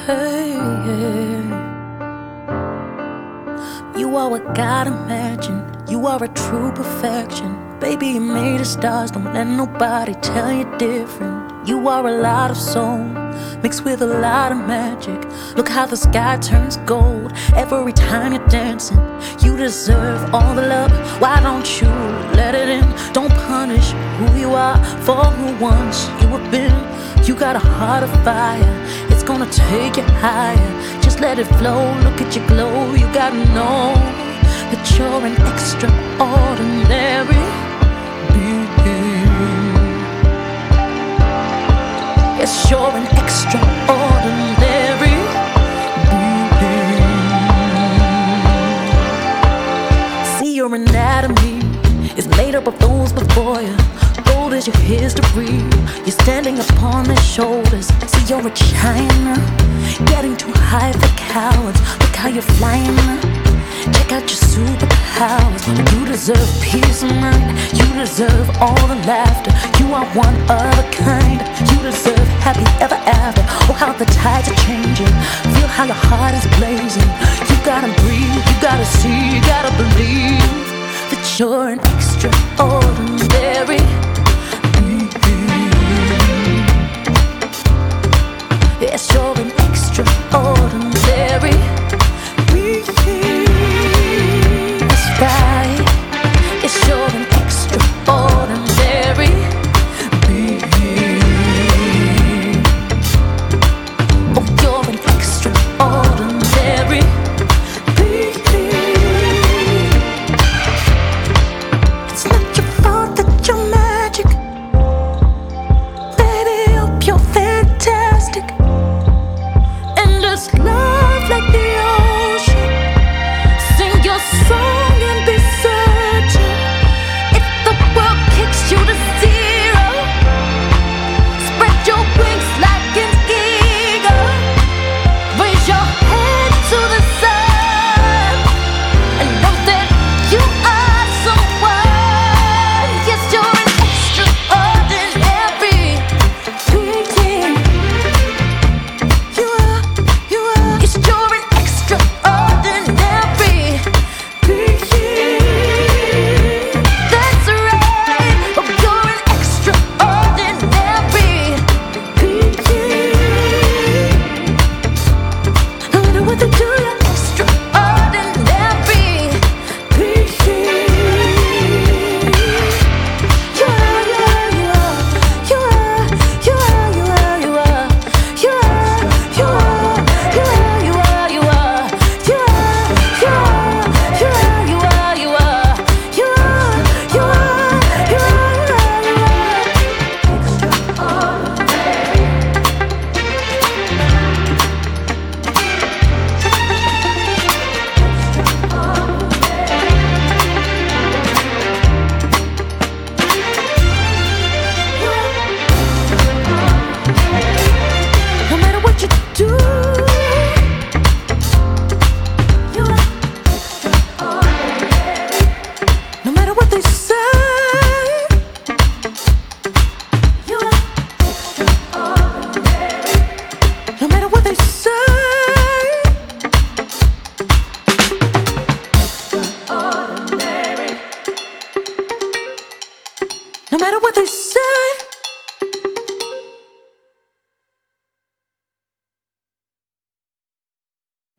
Hey, you are what God imagined. You are a true perfection. Baby, you made of stars. Don't let nobody tell you different. You are a lot of soul mixed with a lot of magic. Look how the sky turns gold every time you're dancing. You deserve all the love. Why don't you let it in? Don't punish who you are for who once you have been. You got a heart of fire. It's gonna take you higher. Just let it flow. Look at your glow. You gotta know that you're an extraordinary being. Yes, you're an extraordinary being. See, your anatomy is made up of those before you. Gold is your history. You're standing upon their shoulders. See, you're a China, getting too high for cowards. Look how you're flying. Check out your superpowers. You deserve peace of mind. You deserve all the laughter. You are one of a kind. You deserve happy ever after. Oh, how the tides are changing. Feel how your heart is blazing. You gotta breathe. You gotta see. You gotta believe that you're an extraordinary